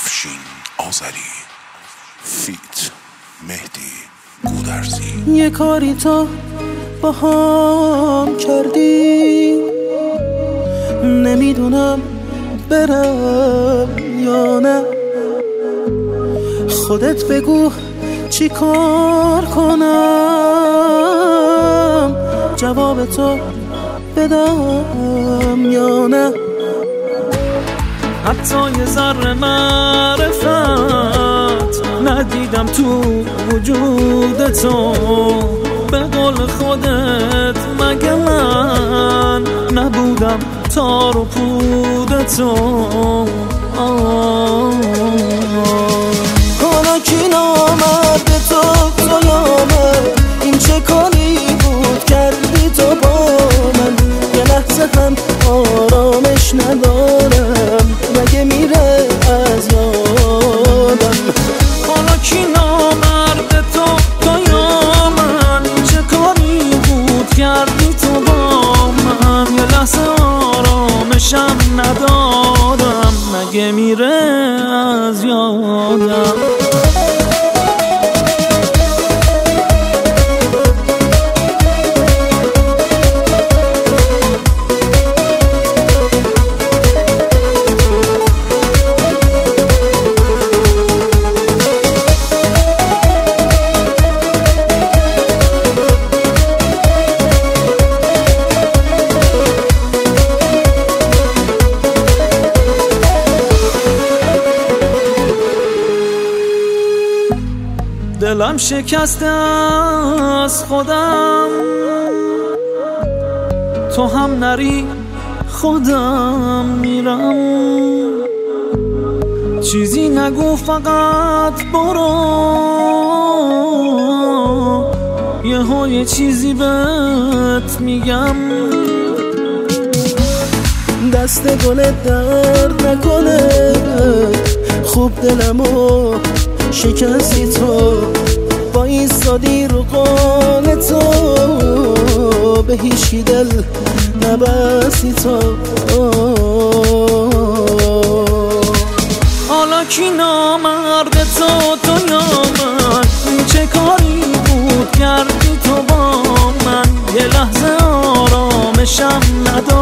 افشین آذری فیت مهدی گودرزی. یه کاری تو با هم کردی، نمیدونم برم یا نه. خودت بگو چی کار کنم، جواب تو بدم یا نه. حتی یه ذره معرفت ندیدم تو وجود تو. به قول خودت مگه من نبودم تار و پود تو؟ حالا کی نامرد تو یا من؟ این چه کاری بود کردی تو با من؟ یه لحظه هم آرامش ندارم، مگه میره از یادم. حالا کی نامرد تو یا من؟ این چه کاری بود کردی تو با من؟ یه لحظه آرامشم ندارم، مگه میره از یادم. دلم شکسته از خودم، تو هم نری خودم میرم. چیزی نگو فقط برو، یه چیزی بهت میگم. دست گلت درد نکنه، خوب دلمو شکستی تو. با ایستادی رو قول تو، به هیچی دل نبستی تو. حالا کی نامرد تو یا من؟ این چه کاری بود کردی تو با من؟ یه لحظه آرامشم ندارم،